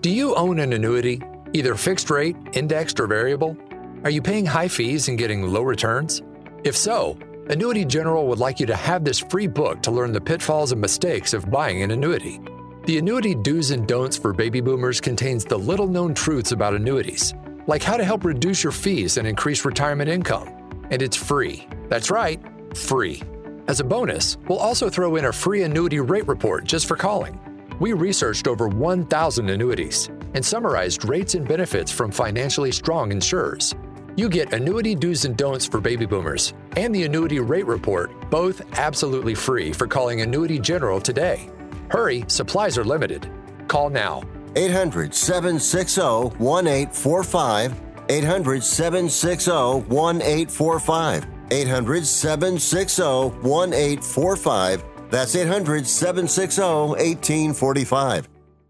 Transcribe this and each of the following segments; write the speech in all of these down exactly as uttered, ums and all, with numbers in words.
Do you own an annuity, either fixed rate, indexed, or variable? Are you paying high fees and getting low returns? If so, Annuity General would like you to have this free book to learn the pitfalls and mistakes of buying an annuity. The Annuity Do's and Don'ts for Baby Boomers contains the little-known truths about annuities, like how to help reduce your fees and increase retirement income. And it's free. That's right, free. As a bonus, we'll also throw in a free annuity rate report just for calling. We researched over one thousand annuities and summarized rates and benefits from financially strong insurers. You get Annuity Do's and Don'ts for Baby Boomers and the Annuity Rate Report, both absolutely free for calling Annuity General today. Hurry, supplies are limited. Call now. eight hundred, seven six zero, one eight four five. eight hundred, seven six zero, one eight four five. eight hundred, seven six zero, one eight four five. That's eight hundred, seven six zero, one eight four five.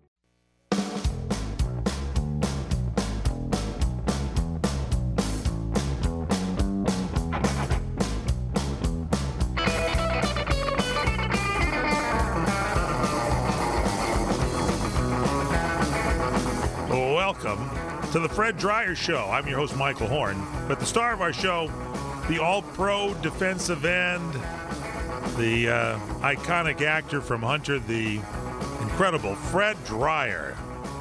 Welcome to the Fred Dryer Show. I'm your host, Michael Horn. But the star of our show, the all-pro defensive end, the uh, iconic actor from Hunter, the incredible Fred Dryer.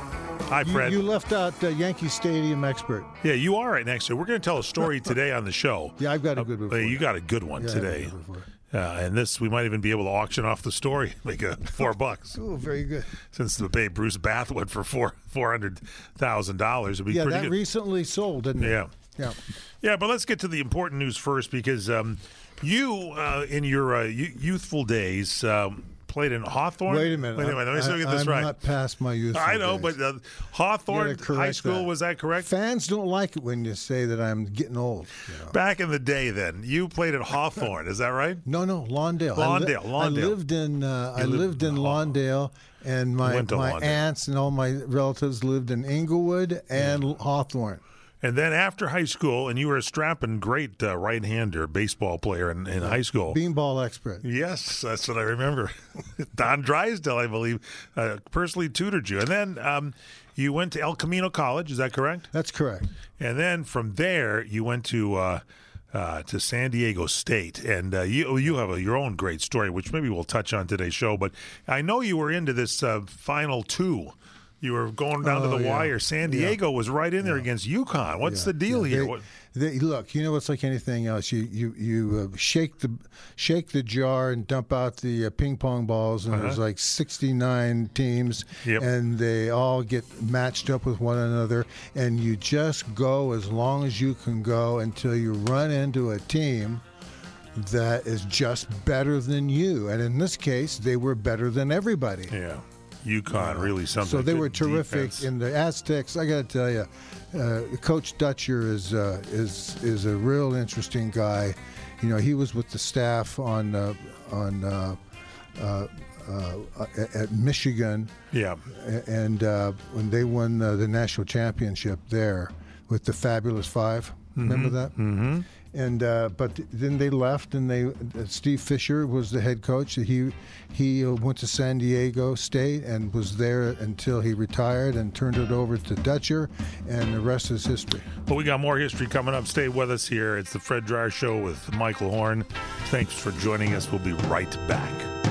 Hi, Fred. You, you left out uh, Yankee Stadium expert. Yeah, you are right next to it. We're going to tell a story today on the show. Yeah, I've got a good one. Uh, you got a good one yeah, today. Uh, and this, we might even be able to auction off the story, make a four bucks. Oh, very good. Since the Babe Bruce Bath went for four four hundred thousand dollars, it'd be yeah, pretty that good. recently sold, didn't it? Yeah, yeah, yeah. But let's get to the important news first, because um, you, uh, in your uh, youthful days, um, played in Hawthorne. Wait a minute. Wait a minute. Let me see if I get this I'm right. not past my youthful I know, days. but uh, Hawthorne High School, that. was that correct? Fans don't like it when you say that I'm getting old. You know? Back in the day, then you played at Hawthorne. Is that right? No, no, Lawndale. Lawndale. I, li- Lawndale. I lived in. Uh, I lived lived in in Lawndale, and my Went to my Lawndale. aunts and all my relatives lived in Inglewood and yeah. Hawthorne. And then after high school, and you were a strapping great uh, right-hander baseball player in, in high school. Beanball expert. Yes, that's what I remember. Don Drysdale, I believe, uh, personally tutored you. And then um, you went to El Camino College, is that correct? That's correct. And then from there, you went to uh, uh, to San Diego State. And uh, you you have a, your own great story, which maybe we'll touch on today's show. But I know you were into this uh, Final Two. You were going down oh, to the yeah. wire. San Diego yeah. was right in there yeah. against UConn. What's yeah. the deal yeah. here? They, what? They, look, you know, it's like anything else. You you you uh, shake the shake the jar and dump out the uh, ping pong balls, and uh-huh. there's like sixty-nine teams, yep. and they all get matched up with one another, and you just go as long as you can go until you run into a team that is just better than you. And in this case, they were better than everybody. Yeah. UConn, really something. So they Good were terrific defense. in the Aztecs. I got to tell you, uh, Coach Dutcher is uh, is is a real interesting guy. You know, he was with the staff on uh, on uh, uh, uh, at Michigan. Yeah. And uh, when they won uh, the national championship there with the Fabulous Five, mm-hmm. remember that? Mm-hmm. And uh, but then they left, and they uh, Steve Fisher was the head coach. He he uh, went to San Diego State and was there until he retired and turned it over to Dutcher, and the rest is history. Well, we got more history coming up. Stay with us here. It's the Fred Dryer Show with Michael Horn. Thanks for joining us. We'll be right back.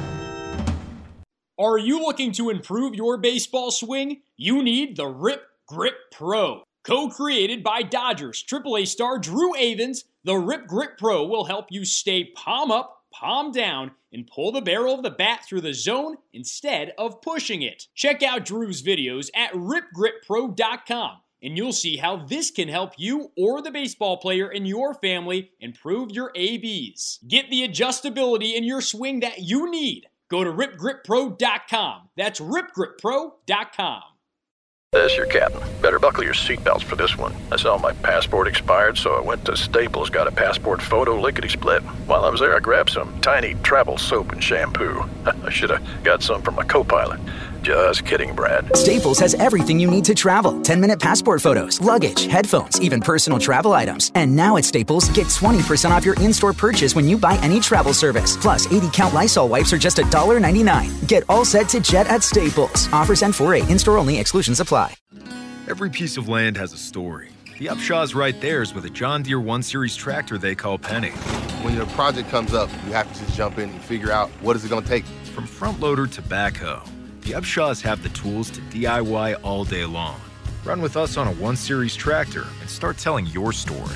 Are you looking to improve your baseball swing? You need the Rip Grip Pro. Co-created by Dodgers triple A star Drew Avans, the Rip Grip Pro will help you stay palm up, palm down, and pull the barrel of the bat through the zone instead of pushing it. Check out Drew's videos at rip grip pro dot com, and you'll see how this can help you or the baseball player in your family improve your A Bs. Get the adjustability in your swing that you need. Go to rip grip pro dot com. That's rip grip pro dot com. This your captain. Better buckle your seatbelts for this one. I saw my passport expired, so I went to Staples, got a passport photo lickety-split. While I was there, I grabbed some tiny travel soap and shampoo. I should have got some from my co-pilot. Just kidding, Brad. Staples has everything you need to travel. ten-minute passport photos, luggage, headphones, even personal travel items. And now at Staples, get twenty percent off your in-store purchase when you buy any travel service. Plus, eighty count Lysol wipes are just one dollar ninety-nine. Get all set to jet at Staples. Offers end four eight. In-store only. Exclusions apply. Every piece of land has a story. The Upshaws write theirs with a John Deere one series tractor they call Penny. When your project comes up, you have to just jump in and figure out what is it going to take. From front loader to backhoe, the Upshaws have the tools to D I Y all day long. Run with us on a one series tractor and start telling your story.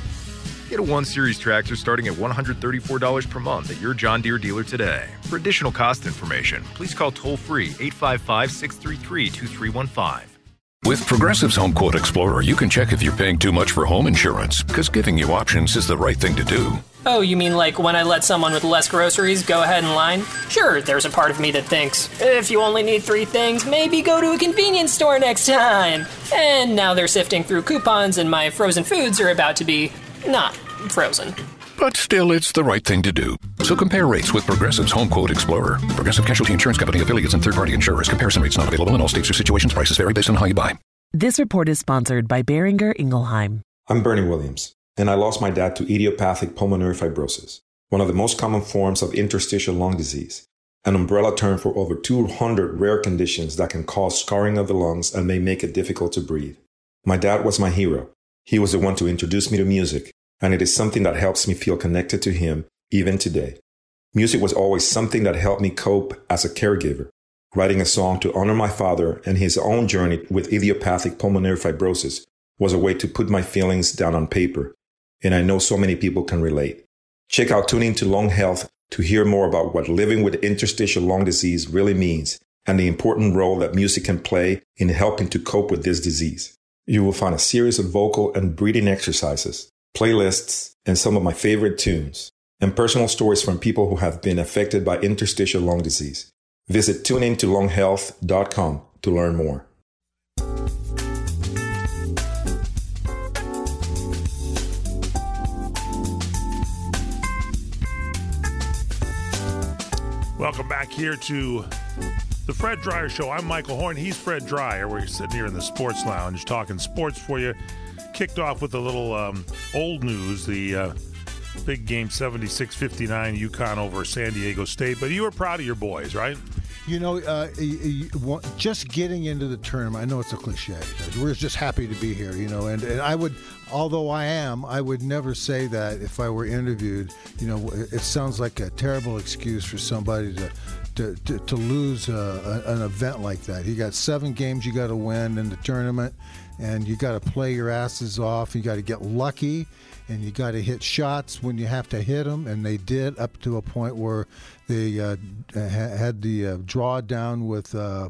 Get a one series tractor starting at one hundred thirty-four dollars per month at your John Deere dealer today. For additional cost information, please call toll-free eight five five, six three three, two three one five. With Progressive's Home Quote Explorer, you can check if you're paying too much for home insurance, because giving you options is the right thing to do. Oh, you mean like when I let someone with less groceries go ahead in line? Sure, there's a part of me that thinks, if you only need three things, maybe go to a convenience store next time. And now they're sifting through coupons and my frozen foods are about to be not frozen. But still, it's the right thing to do. So compare rates with Progressive's Home Quote Explorer. Progressive Casualty Insurance Company affiliates and third-party insurers. Comparison rates not available in all states or situations. Prices vary based on how you buy. This report is sponsored by Boehringer Ingelheim. I'm Bernie Williams, and I lost my dad to idiopathic pulmonary fibrosis, one of the most common forms of interstitial lung disease, an umbrella term for over two hundred rare conditions that can cause scarring of the lungs and may make it difficult to breathe. My dad was my hero. He was the one to introduce me to music, and it is something that helps me feel connected to him even today. Music was always something that helped me cope as a caregiver. Writing a song to honor my father and his own journey with idiopathic pulmonary fibrosis was a way to put my feelings down on paper, and I know so many people can relate. Check out Tuning to Lung Health to hear more about what living with interstitial lung disease really means and the important role that music can play in helping to cope with this disease. You will find a series of vocal and breathing exercises, playlists, and some of my favorite tunes, and personal stories from people who have been affected by interstitial lung disease. Visit tune in to lung health dot com to learn more. Welcome back here to the Fred Dryer Show. I'm Michael Horn. He's Fred Dryer. We're sitting here in the sports lounge talking sports for you. Kicked off with a little um, old news, the uh, big game seventy-six fifty-nine UConn over San Diego State. But you were proud of your boys, right? You know, uh, you, you, just getting into the tournament, I know it's a cliche. We're just happy to be here, you know, and, and I would, although I am, I would never say that if I were interviewed. You know, it sounds like a terrible excuse for somebody to to, to, to lose a, a, an event like that. You got seven games you got to win in the tournament, and you got to play your asses off. You got to get lucky, and you got to hit shots when you have to hit them, and they did up to a point where they uh, had the uh, drawdown with uh,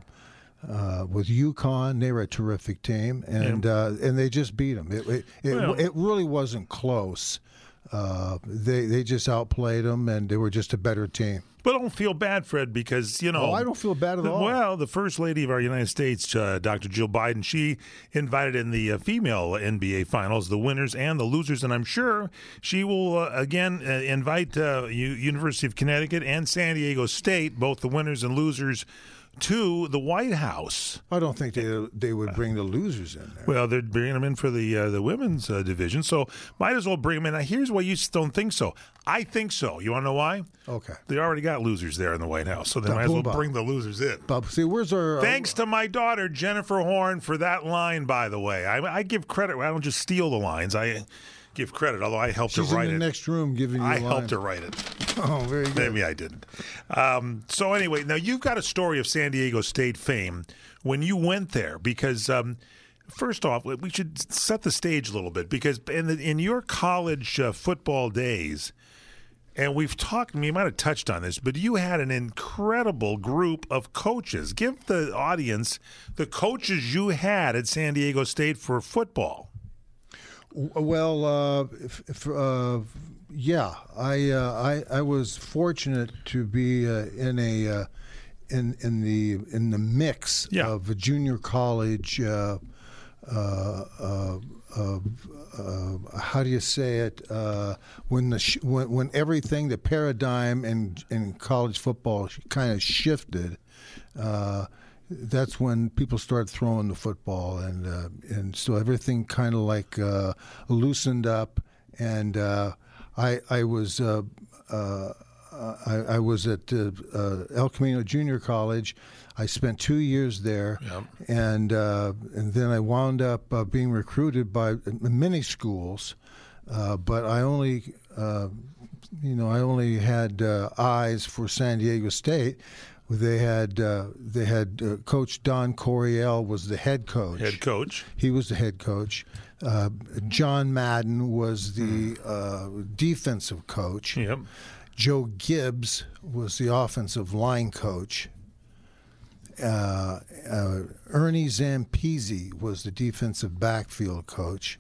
uh, with UConn. They were a terrific team, and yeah. uh, and they just beat them. It it, it, well, it really wasn't close. Uh, they they just outplayed them, and they were just a better team. But don't feel bad, Fred, because, you know. Oh, I don't feel bad at the, all. Well, the First Lady of our United States, uh, Doctor Jill Biden, she invited in the uh, female N B A finals, the winners and the losers, and I'm sure she will, uh, again, uh, invite uh, U- University of Connecticut and San Diego State, both the winners and losers, to the White House. I don't think they they would bring the losers in there. Well, they're bringing them in for the uh, the women's uh, division, so might as well bring them in. Now, here's why you don't think so. I think so. You want to know why? Okay. They already got losers there in the White House, so they the might as well Bob. bring the losers in. Bob, see, where's our... Uh, Thanks to my daughter, Jennifer Horn, for that line, by the way. I, I give credit. I don't just steal the lines. I give credit, although I helped She's her write it. She's in the next room giving you I a line. helped her write it. Oh, very good. Maybe I didn't. Um, so anyway, now you've got a story of San Diego State fame when you went there, because um, first off, we should set the stage a little bit, because in, the, in your college uh, football days, and we've talked, we might have touched on this, but you had an incredible group of coaches. Give the audience the coaches you had at San Diego State for football. Well, uh, if, if, uh, yeah, I, uh, I I was fortunate to be uh, in a uh, in in the in the mix yeah. of a junior college. Uh, uh, uh, uh, uh, how do you say it? Uh, when the sh- when, when everything, the paradigm in in college football kind of shifted. Uh, that's when people started throwing the football, and uh, and so everything kind of like uh, loosened up, and uh, I I was uh, uh, I, I was at uh, uh, El Camino Junior College. I spent two years there, yep. and uh, and then I wound up uh, being recruited by many schools, uh, but I only uh, you know I only had uh, eyes for San Diego State. They had uh, they had uh, Coach Don Coryell was the head coach. Head coach. He was the head coach. Uh, John Madden was the uh, defensive coach. Yep. Joe Gibbs was the offensive line coach. Uh, uh, Ernie Zampese was the defensive backfield coach.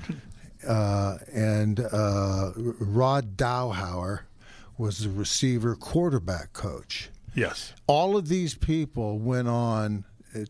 Uh, and uh, Rod Dowhauer was the receiver quarterback coach. Yes. All of these people went on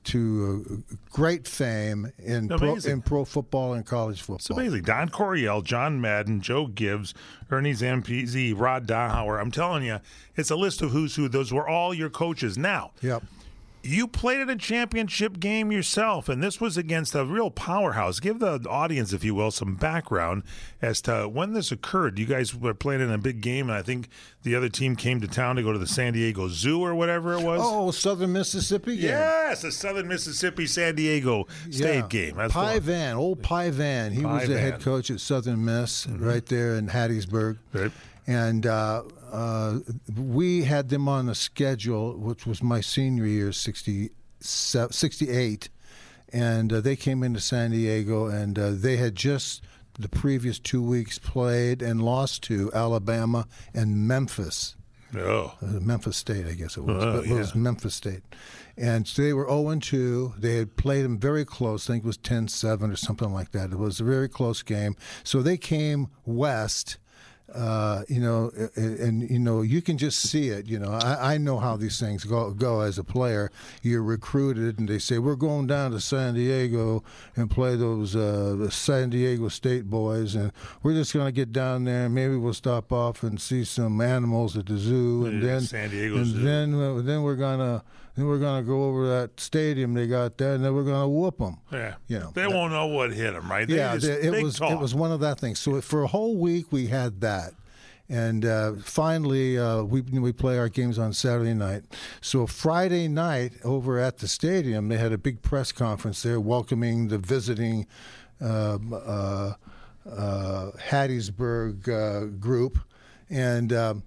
to uh, great fame in pro, in pro football and college football. It's amazing. Don Coryell, John Madden, Joe Gibbs, Ernie Zampese, Rod Dowhauer. I'm telling you, it's a list of who's who. Those were all your coaches. Now, yep. You played at a championship game yourself, and this was against a real powerhouse. Give the audience, if you will, some background as to when this occurred. You guys were playing in a big game, and I think the other team came to town to go to the San Diego Zoo or whatever it was. Oh, Southern Mississippi game. Yes, the Southern Mississippi San Diego State yeah. game. That's Pie Van, old Pie Van. He Pie was the Van. head coach at Southern Miss mm-hmm. right there in Hattiesburg. Right. And uh, uh, we had them on the schedule, which was my senior year, sixty. sixty-eight, and uh, they came into San Diego, and uh, they had just the previous two weeks played and lost to Alabama and Memphis. Oh. Uh, Memphis State, I guess it was. Oh, but it was yeah. Memphis State. And so they were oh and two. They had played them very close. I think it was ten seven or something like that. It was a very close game. So they came west. Uh, you know, and, and you know, you can just see it. You know, I, I know how these things go. Go as a player, you're recruited, and they say we're going down to San Diego and play those uh, the San Diego State boys, and we're just going to get down there, and maybe we'll stop off and see some animals at the zoo, and yeah, then San Diego and Zoo. then uh, then we're gonna. Then we're going to go over to that stadium they got there, and then we're going to whoop them. Yeah, you know, they that, won't know what hit them, right? They yeah, just, it big was talk. it was one of that things. So for a whole week we had that, and uh, finally uh, we we play our games on Saturday night. So Friday night over at the stadium, they had a big press conference there welcoming the visiting uh, uh, uh, Hattiesburg uh, group, and. Um,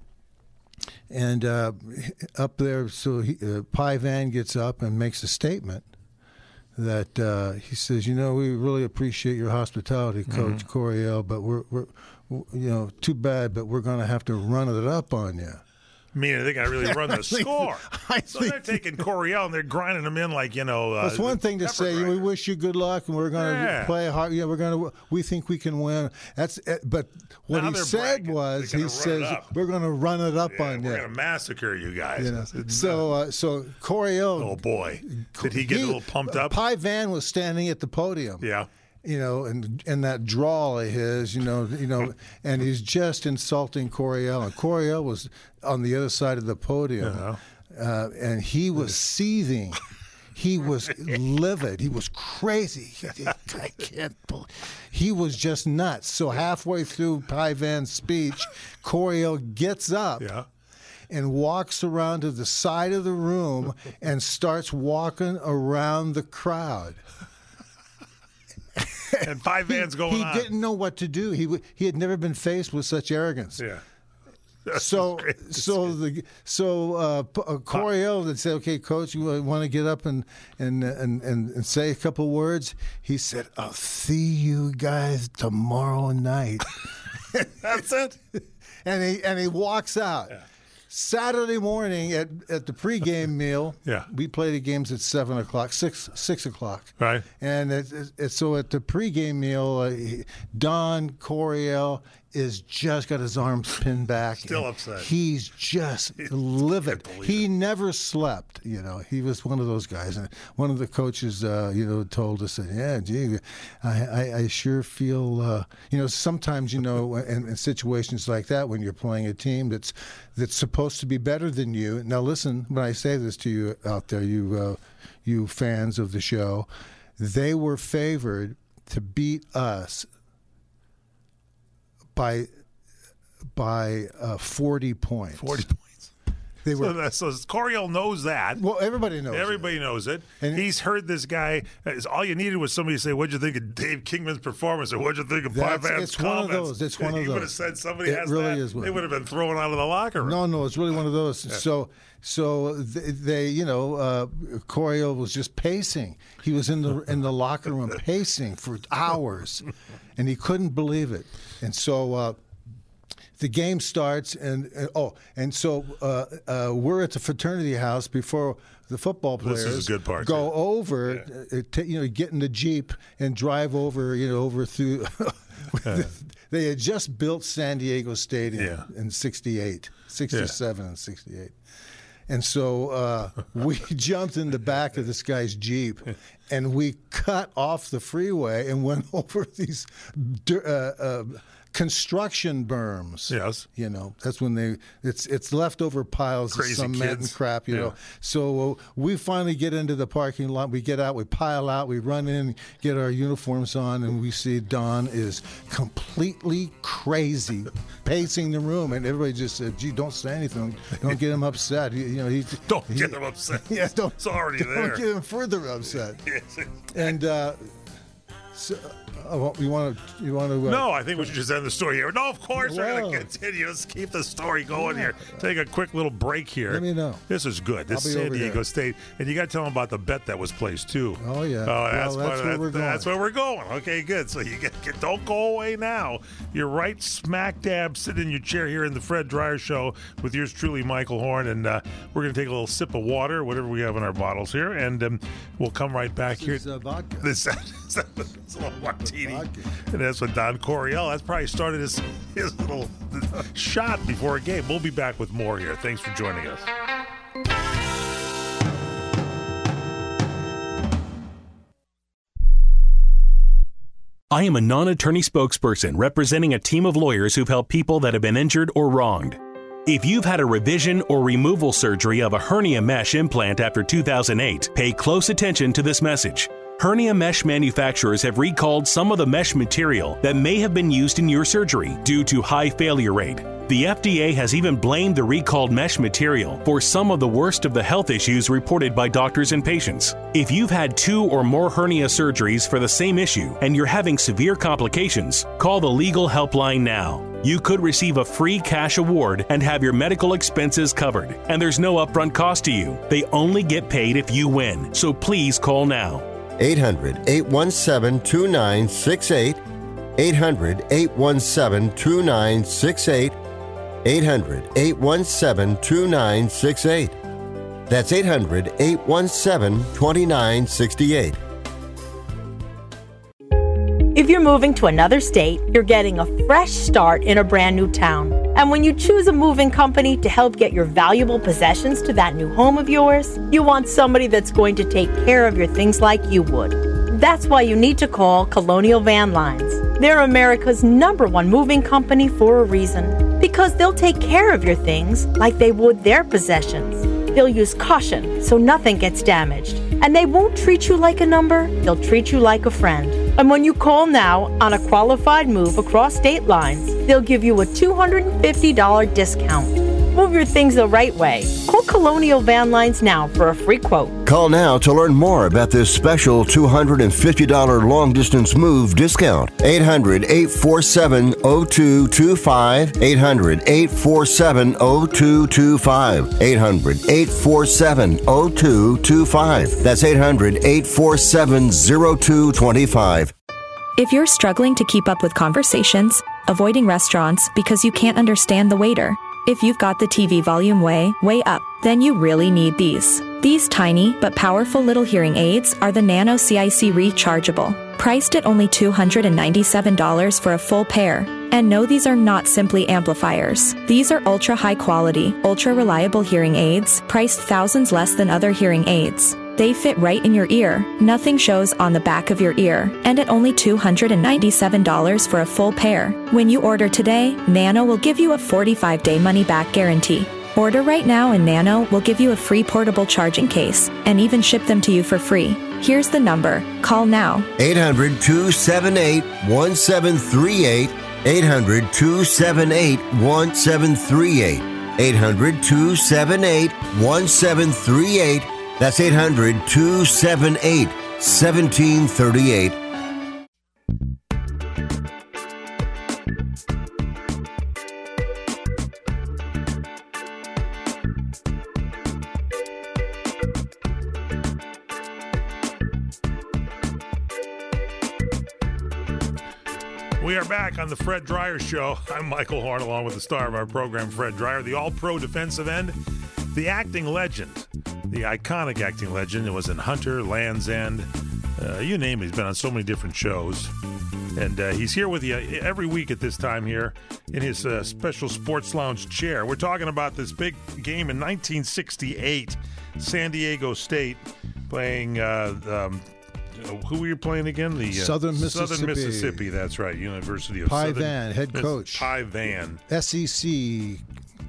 And uh, up there, so he, uh, Pie Van gets up and makes a statement that uh, he says, "You know, we really appreciate your hospitality, Coach mm-hmm. Coryell, but we're, we're, you know, too bad, but we're going to have to run it up on you." I mean, they got to really run the I think, score. I so think, they're taking Coryell and they're grinding them in like, you know. Uh, it's one thing to say, grinder. "We wish you good luck, and we're going to yeah. play hard. Yeah, we're going to. We think we can win." That's. But what now he said bragging. was, he says, it "We're going to run it up yeah, on we're you. We're going to massacre you guys." You know? So, uh, so Coryell. Oh boy, did he get he, a little pumped up? Pie Van was standing at the podium. Yeah. You know, and and that drawl of his, you know, you know, and he's just insulting Coryell, and Coryell was on the other side of the podium, uh-huh. uh, and he was seething. He was livid. He was crazy. I can't believe. He was just nuts. So halfway through Pie Van's speech, Coryell gets up. Yeah. And walks around to the side of the room and starts walking around the crowd. And Pie Van's going he, he on. He didn't know what to do. He he had never been faced with such arrogance. Yeah. So so the so uh, uh, Coryell would say, "Okay, Coach, you want to get up and and, and and and say a couple words?" He said, "I'll see you guys tomorrow night." That's it. And he and he walks out. Yeah. Saturday morning at, at the pregame meal, yeah, we play the games at seven o'clock, six six o'clock, right? And it, it, it, so at the pregame meal, uh, Don Coryell is just got his arms pinned back. Still upset. He's just livid. He it. never slept. You know, he was one of those guys. And one of the coaches, uh, you know, told us that, yeah, gee, I, I, I sure feel, uh, you know, sometimes, you know, in, in situations like that, when you're playing a team that's that's supposed to be better than you. Now, listen, when I say this to you out there, you uh, you fans of the show, they were favored to beat us by by uh, forty points. Forty points. They were. So, that, so Coryell knows that. Well, everybody knows. Everybody it. knows it. And he's heard this guy. All you needed was somebody to say, "What'd you think of Dave Kingman's performance?" or "What'd you think of Bob Vance?" It's one comments? of those. It's one of you those. would have said somebody it has really that. Is one. They would have been thrown out of the locker room. No, no, it's really one of those. Yeah. So, so they, they you know, uh, Coryell was just pacing. He was in the in the locker room pacing for hours, and he couldn't believe it. And so. Uh, The game starts, and, and oh, and so uh, uh, we're at the fraternity house before the football players this is a good part, go yeah. over, yeah. uh, t- you know, get in the Jeep and drive over, you know, over through. yeah. They had just built San Diego Stadium yeah. in sixty-eight, sixty-seven yeah. and sixty-eight. And so uh, we jumped in the back of this guy's Jeep, and we cut off the freeway and went over these uh, uh, construction berms. Yes. You know, that's when they, it's it's leftover piles Crazy of cement kids. and crap, you yeah. know. So uh, we finally get into the parking lot. We get out, we pile out, we run in, get our uniforms on, and we see Don is completely crazy, pacing the room. And everybody just said, gee, don't say anything. Don't get him upset. You, you know, he, Don't he, get him upset. Yeah, don't, it's already don't there. get him further upset. Yes. And uh, so, uh, you want to? You want to? Uh, no, I think we should just end the story here. No, of course well, we're going to continue. Let's keep the story going yeah. here. Take a quick little break here. Let me know. This is good. This is San Diego here. State, and you got to tell them about the bet that was placed too. Oh yeah. Oh, that's, well, that's where that, we're going. That's where we're going. Okay, good. So you get, get don't go away now. You're right smack dab sitting in your chair here in the Fred Dryer Show with yours truly, Michael Horn, and uh, we're going to take a little sip of water, whatever we have in our bottles here, and um, we'll come right back this here. Is, uh, vodka. This is a little martini. Vodka. And that's what Don Coryell, that's probably started his, his little shot before a game. We'll be back with more here. Thanks for joining us. I am a non-attorney spokesperson representing a team of lawyers who've helped people that have been injured or wronged. If you've had a revision or removal surgery of a hernia mesh implant after two thousand eight, pay close attention to this message. Hernia mesh manufacturers have recalled some of the mesh material that may have been used in your surgery due to high failure rate. The F D A has even blamed the recalled mesh material for some of the worst of the health issues reported by doctors and patients. If you've had two or more hernia surgeries for the same issue and you're having severe complications, call the legal helpline now. You could receive a free cash award and have your medical expenses covered. And there's no upfront cost to you. They only get paid if you win. So please call now. eight hundred, eight one seven, two nine six eight. eight hundred, eight one seven, two nine six eight. eight hundred, eight one seven, two nine six eight. That's eight hundred, eight one seven, two nine six eight. If you're moving to another state, you're getting a fresh start in a brand new town. And when you choose a moving company to help get your valuable possessions to that new home of yours, you want somebody that's going to take care of your things like you would. That's why you need to call Colonial Van Lines. They're America's number one moving company for a reason. Because they'll take care of your things like they would their possessions. They'll use caution so nothing gets damaged. And they won't treat you like a number, they'll treat you like a friend. And when you call now on a qualified move across state lines, they'll give you a two hundred fifty dollars discount. Move your things the right way. Call Colonial Van Lines now for a free quote. Call now to learn more about this special two hundred fifty dollars long-distance move discount. eight hundred, eight four seven, zero two two five. eight hundred, eight four seven, zero two two five. eight hundred, eight four seven, zero two two five. That's eight hundred, eight four seven, zero two two five. If you're struggling to keep up with conversations, avoiding restaurants because you can't understand the waiter, if you've got the T V volume way, way up, then you really need these. These tiny but powerful little hearing aids are the Nano C I C Rechargeable. Priced at only two hundred ninety-seven dollars for a full pair, And no, these are not simply amplifiers. These are ultra high quality, ultra reliable hearing aids, priced thousands less than other hearing aids. They fit right in your ear, nothing shows on the back of your ear, and at only two hundred ninety-seven dollars for a full pair. When you order today, Nano will give you a forty-five day money-back guarantee. Order right now and Nano will give you a free portable charging case and even ship them to you for free. Here's the number. Call now. eight hundred, two seven eight, one seven three eight. eight hundred, two seven eight, one seven three eight. eight hundred, two seven eight, one seven three eight. That's eight hundred, two seven eight, one seven three eight. We are back on the Fred Dreyer Show. I'm Michael Horn, along with the star of our program, Fred Dreyer, the all-pro defensive end, the acting legend, the iconic acting legend. It was in Hunter, Land's End, uh, you name it. He's been on so many different shows. And uh, he's here with you every week at this time here in his uh, special sports lounge chair. We're talking about this big game in nineteen sixty-eight, San Diego State playing... Uh, um, who were you playing again? The uh, Southern Mississippi. Southern Mississippi, that's right. University of Pi Southern. Van, head Miss, coach. Pi Van. S E C.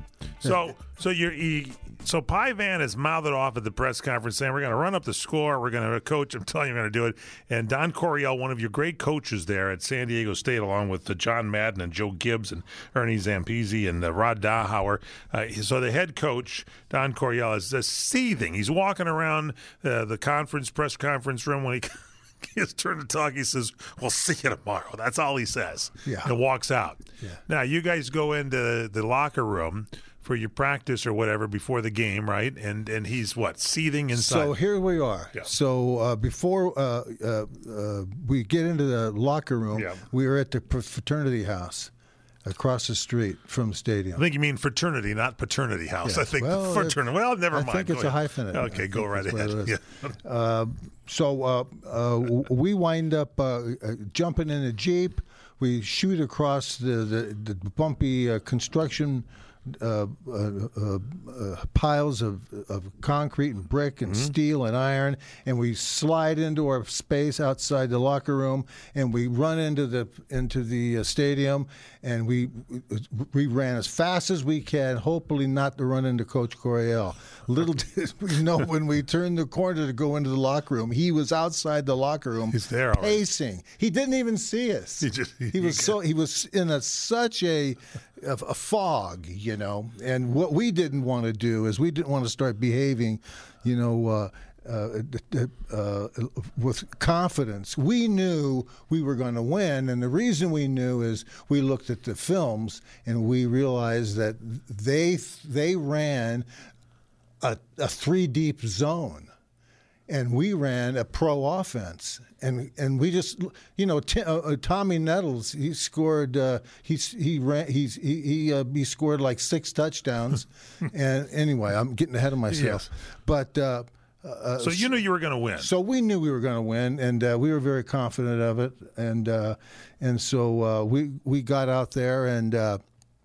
So, so you're he, so Pi Van has mouthed off at the press conference saying we're going to run up the score. We're going to coach. I'm telling you, we're going to do it. And Don Coryell, one of your great coaches there at San Diego State, along with uh, John Madden and Joe Gibbs and Ernie Zampese and uh, Rod Dahauer. Uh, so the head coach, Don Coryell, is uh, seething. He's walking around uh, the conference press conference room when he. His turn to talk, he says, we'll see you tomorrow. That's all he says. Yeah. And walks out. Yeah. Now, you guys go into the locker room for your practice or whatever before the game, right? And and he's, what, seething inside? So here we are. Yeah. So uh, before uh, uh, uh, we get into the locker room, Yeah. we were at the fraternity house across the street from the stadium. I think you mean fraternity, not paternity house. Yes. I think Well, fraternity. Well, never I mind. think Go it's a ahead. hyphenate. Okay, I go think right that's what ahead. it is. Yeah. Uh, so uh, uh, we wind up uh, uh, jumping in a Jeep. We shoot across the, the, the bumpy uh, construction uh, uh, uh, uh, piles of, of concrete and brick and Mm-hmm. steel and iron, and we slide into our space outside the locker room, and we run into the into the uh, stadium, and we we ran as fast as we can, hopefully not to run into Coach Coryell. Little did we know when we turned the corner to go into the locker room, he was outside the locker room. He's there already. Pacing. He didn't even see us. He just- he was so he was in a such a a, a fog, you know. And what we didn't want to do is we didn't want to start behaving, you know, uh, uh, uh, with confidence. We knew we were going to win, and the reason we knew is we looked at the films and we realized that they they ran a, a three deep zone. And we ran a pro offense, and and we just, you know, t- uh, Tommy Nettles, he scored, uh, he he ran, he's he he, uh, he scored like six touchdowns, and anyway, I'm getting ahead of myself, Yes. but. Uh, uh, So you knew you were going to win. So we knew we were going to win, and uh, we were very confident of it, and uh, and so uh, we we got out there, and uh,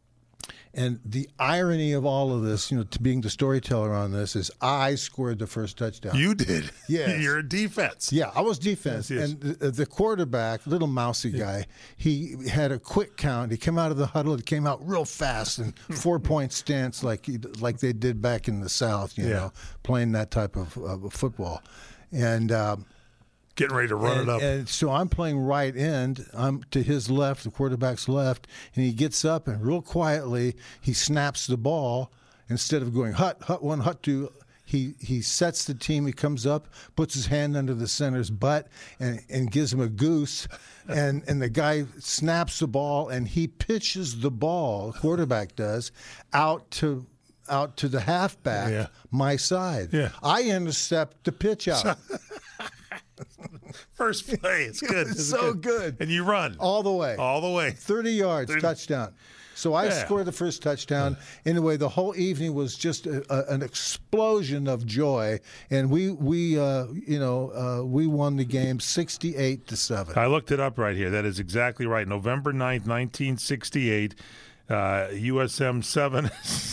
and the irony of all of this, you know, to being the storyteller on this, is I scored the first touchdown. You did. Yes. You're a defense. Yeah, I was defense, Yes, yes. and the, the quarterback, little mousy guy, he had a quick count. He came out of the huddle. He came out real fast and four point stance, like he, like they did back in the South. You Yeah. know, playing that type of, of football, and. Um, Getting ready to run and, it up. And so I'm playing right end. I'm to his left, the quarterback's left, and he gets up and real quietly he snaps the ball instead of going hut, hut one, hut two. He he sets the team. He comes up, puts his hand under the center's butt, and, and gives him a goose. And and the guy snaps the ball, and he pitches the ball. The quarterback does out to out to the halfback, Yeah. my side. Yeah. I intercept the pitch out. First play. It's good. It's It's so good. good. And you run. All the way. All the way. thirty yards, thirty touchdown. So I Yeah. scored the first touchdown. Anyway, the whole evening was just a, a, an explosion of joy, and we we uh, you know uh, we won the game sixty-eight to seven. I looked it up right here. That is exactly right. November ninth, nineteen sixty-eight, uh, U S M seven,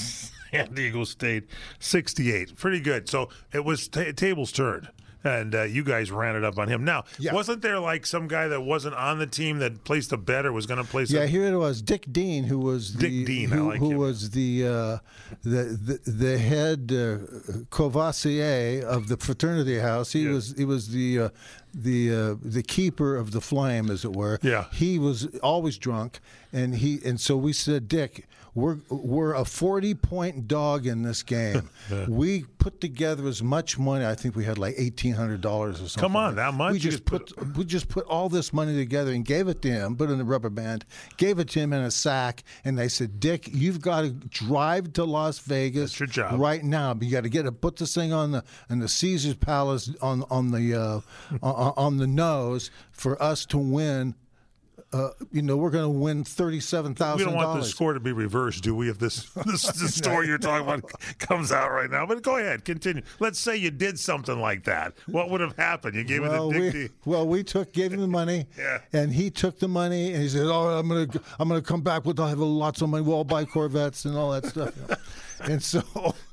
San Diego State sixty-eight. Pretty good. So it was t- tables turned. And uh, you guys ran it up on him. Now, Yeah. wasn't there like some guy that wasn't on the team that placed a bet or was going to place a Yeah, here it was. Dick Dean, who was the Dick Dean, I who, like who him. was the uh, the, the the head uh, courvoisier of the fraternity house. He was he was the uh, the uh, the keeper of the flame, as it were. Yeah. He was always drunk, and he and so we said, Dick, we're we're a forty point dog in this game. We put together as much money. I think we had like eighteen hundred dollars or something. Come on, that much? We You just just put we just put all this money together and gave it to him. Put it in a rubber band, gave it to him in a sack, and they said, Dick, you've got to drive to Las Vegas. That's your job. Right now. You got to get to put this thing on the on the Caesar's Palace on on the uh, on, on the nose for us to win. Uh, you know, we're going to win thirty-seven thousand We dollars. don't want the score to be reversed, do we, if this, this the story you're talking about comes out right now? But go ahead, continue. Let's say you did something like that. What would have happened? You gave well, it to Dick we, Dean. well, we took gave him the money, Yeah. and he took the money, and he said, "Oh, I'm gonna I'm gonna come back with I have lots of money. We'll all buy Corvettes and all that stuff." You know? And so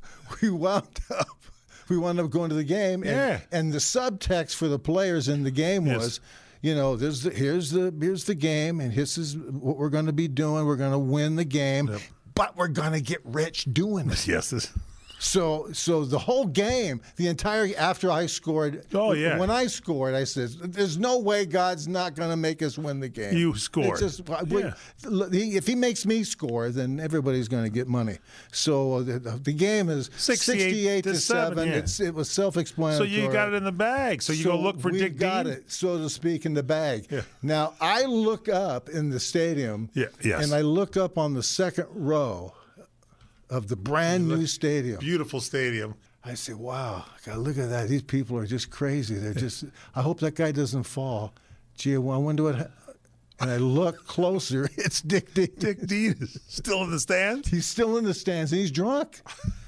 we wound up we wound up going to the game, and, Yeah. and the subtext for the players in the game Yes. was. You know, there's the, here's the here's the game, and this is what we're going to be doing. We're going to win the game, Yep. but we're going to get rich doing it. Yes. This, So, so the whole game, the entire after I scored. Oh, yeah. When I scored, I said, "There's no way God's not going to make us win the game." You scored. It's just, Yeah. he- if he makes me score, then everybody's going to get money. So the, the game is sixty-eight sixty-eight to to seven, seven. yeah. It's, it was so self-explanatory. you got it in the bag. So you go look for we Dick got Dean? it, so to speak, in the bag. Yeah. Now I look up in the stadium. Yeah, yes. And I look up on the second row of the brand new stadium. Beautiful stadium. I say, wow, God, look at that. These people are just crazy. They're just, I hope that guy doesn't fall. Gee, I wonder what, ha-" and I look closer. It's Dick Dean. Dick Dean is still in the stands? He's still in the stands, and he's drunk.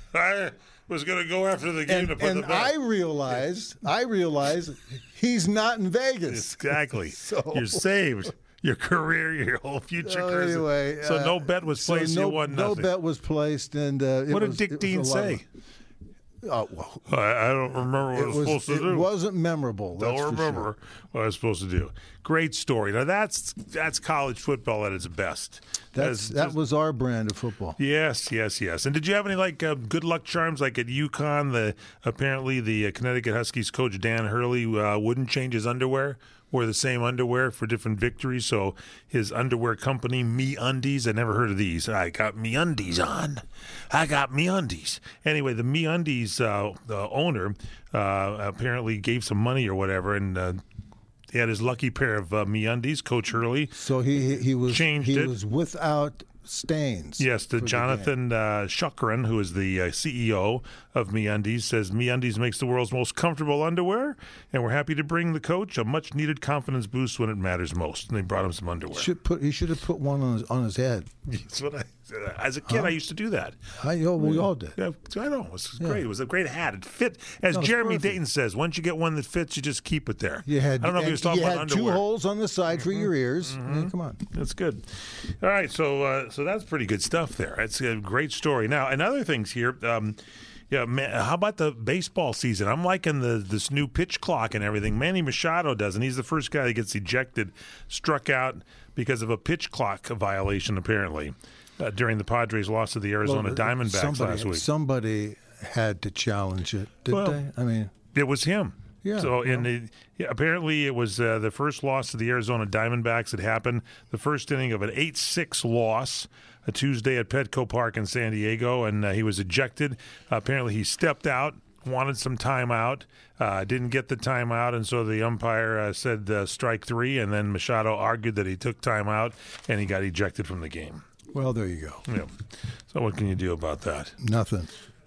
I was going to go after the game And, to put and the bet. I realize, I realize he's not in Vegas. Exactly. So- You're saved. Your career, your whole future. So career. anyway, so uh, no bet was so placed. no, you won no nothing. bet was placed, and uh, it What did was- Dick it was Dean a lot of- say? Oh, well, I, I don't remember what I it was, was, supposed to it do. wasn't memorable. Don't that's for remember sure. what I was supposed to do. Great story. Now that's that's college football at its best. That's That's that just- was our brand of football. Yes, yes, yes. And did you have any like uh, good luck charms? Like at UConn, the apparently the uh, Connecticut Huskies coach Dan Hurley uh, wouldn't change his underwear. Wore the same underwear for different victories. So his underwear company, Me Undies, I never heard of these. I got Me Undies on. I got Me Undies. Anyway, the Me Undies uh, the owner uh, apparently gave some money or whatever, and uh, he had his lucky pair of uh, Me Undies. Coach Hurley. So he he was Changed he it. was without stains. Yes, the for Jonathan uh, Shuckran, who is the uh, C E O of MeUndies, says MeUndies makes the world's most comfortable underwear, and we're happy to bring the coach a much-needed confidence boost when it matters most. And they brought him some underwear. Should put he should have put one on his on his head. That's what I, as a kid, Huh? I used to do that. I oh, we all did. Yeah, I know. It was Yeah. great. It was a great hat. It fit. As No, it's Jeremy perfect. Dayton says, once you get one that fits, you just keep it there. You had I don't know if he was talking you about had two underwear. holes on the side for your ears. I mean, come on. That's good. All right, so uh, so that's pretty good stuff there. That's a great story. Now, and other things here. Um, yeah, man, how about the baseball season? I'm liking the this new pitch clock and everything. Manny Machado does, and he's the first guy that gets ejected, struck out because of a pitch clock violation, apparently, uh, during the Padres' loss to the Arizona Well, Diamondbacks somebody, last week. Somebody had to challenge it, did Well, they? I mean, It was him. Yeah, So in well. the, yeah, apparently it was uh, the first loss to the Arizona Diamondbacks. It happened the first inning of an eight six loss, a Tuesday at Petco Park in San Diego, and uh, he was ejected. Uh, apparently he stepped out, wanted some timeout, uh, didn't get the timeout, and so the umpire uh, said uh, strike three, and then Machado argued that he took timeout, and he got ejected from the game. well, there you go. Yeah. So what can you do about that? Nothing.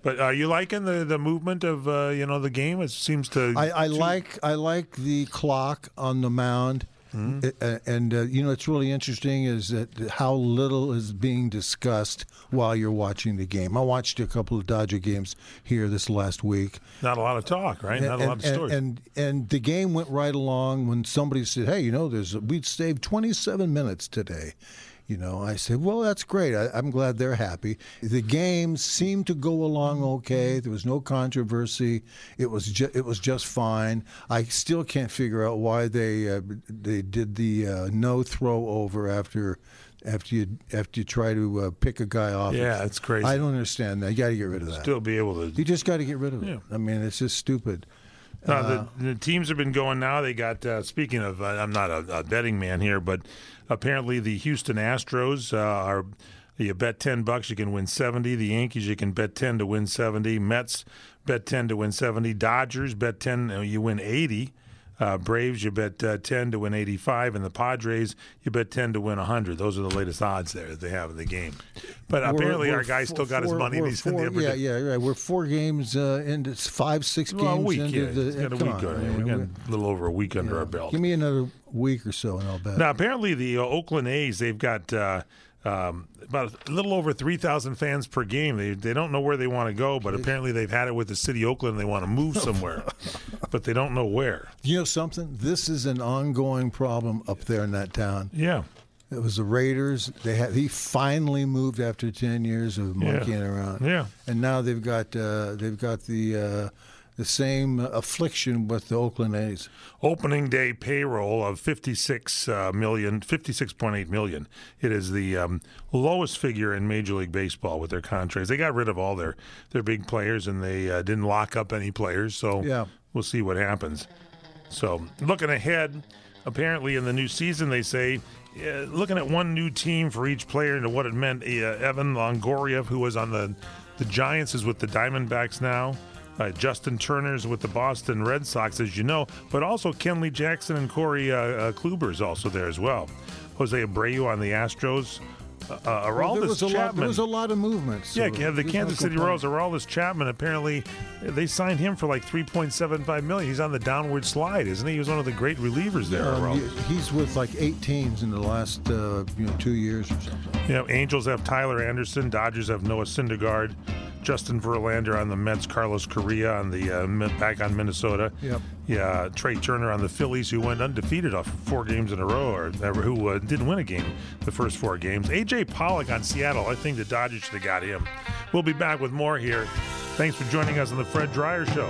But are you liking the, the movement of uh, you know the game? It seems to. I, I like I like the clock on the mound. Mm-hmm. It, uh, and, uh, you know, it's really interesting is that how little is being discussed while you're watching the game. I watched a couple of Dodger games here this last week. Not a lot of talk, right? And, Not a and, lot of stories. And, and and the game went right along when somebody said, hey, you know, there's a, we'd saved twenty-seven minutes today. You know, I said, well, that's great. I, I'm glad they're happy. The game seemed to go along okay. There was no controversy. It was ju- it was just fine. I still can't figure out why they uh, they did the uh, no throw over after after you after you try to uh, pick a guy off. Yeah, it's crazy. I don't understand that. You got to get rid of that. Still be able to. You just got to get rid of it. Yeah. I mean, it's just stupid. Uh, Uh, the, the teams have been going now. They got, uh, speaking of, uh, I'm not a, a betting man here, but apparently the Houston Astros uh, are, you bet ten bucks, you can win seventy. The Yankees, you can bet ten to win seventy. Mets, bet ten to win seventy. Dodgers, bet ten, uh, you win eighty. Uh, Braves, you bet uh, ten to win eighty-five. And the Padres, you bet ten to win one hundred. Those are the latest odds there that they have in the game. But We're- apparently we're our guy four- still got his four- money. And we're he's in the four- upper yeah, yeah, right. We're four games uh, into five, six Well, a games week, into yeah. the. It's got a come week on, on it. I mean, We got we're- a little over a week under our belt. Give me another week or so, and I'll bet. Now, apparently, the uh, Oakland A's, they've got uh, um, about a little over three thousand fans per game. They they don't know where they want to go, but apparently they've had it with the city of Oakland and they want to move somewhere, but they don't know where. You know something? This is an ongoing problem up there in that town. Yeah. It was the Raiders. They had he finally moved after ten years of Yeah. monkeying around. Yeah. And now they've got uh, they've got the uh, the same affliction with the Oakland A's. Opening day payroll of fifty-six uh, million, fifty-six point eight million. It is the um, lowest figure in Major League Baseball with their contracts. They got rid of all their, their big players, and they uh, didn't lock up any players. So Yeah. we'll see what happens. So looking ahead, apparently in the new season, they say, uh, looking at one new team for each player and what it meant. Uh, Evan Longoria, who was on the, the Giants, is with the Diamondbacks now. Uh, Justin Turner's with the Boston Red Sox, as you know, but also Kenley Jackson and Corey uh, uh, Kluber is also there as well. Jose Abreu on the Astros. Uh, uh, Well, there, Aroldis was a lot, Chapman. there was a lot of movement. So yeah, yeah, the there's Kansas no City complaint. Royals, Aroldis Chapman, apparently they signed him for like three point seven five million dollars. He's on the downward slide, isn't he? He was one of the great relievers there. Um, Aroldis. he- he's with like eight teams in the last uh, you know two years or something. You know, Angels have Tyler Anderson. Dodgers have Noah Syndergaard. Justin Verlander on the Mets. Carlos Correa on the uh, Mi- back on Minnesota. Yep. Yeah, Trey Turner on the Phillies, who went undefeated off four games in a row, or or who uh, didn't win a game the first four games. A J Pollock on Seattle. I think the Dodgers should have got him. We'll be back with more here. Thanks for joining us on the Fred Dreyer Show.